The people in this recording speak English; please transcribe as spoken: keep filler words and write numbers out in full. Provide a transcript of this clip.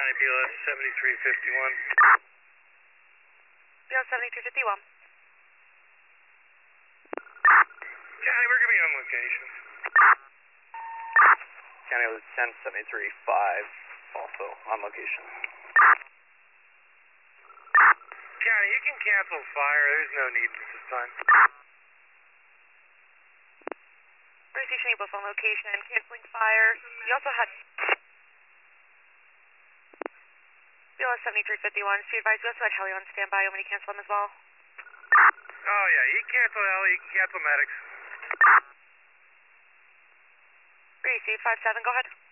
County, B L S seventy-three fifty-one. B L S seventy-three fifty-one. County, we're going to be on location. County ten seventy-three five, also on location. County, you can cancel fire. There's no need at this time. Bruce Station both on location, canceling fire. You also had B L S seventy-three fifty-one. Be advised, we also had heli on standby. You want me to cancel them as well? Oh, yeah, you can cancel heli, you can cancel medics. three C five seven, go ahead.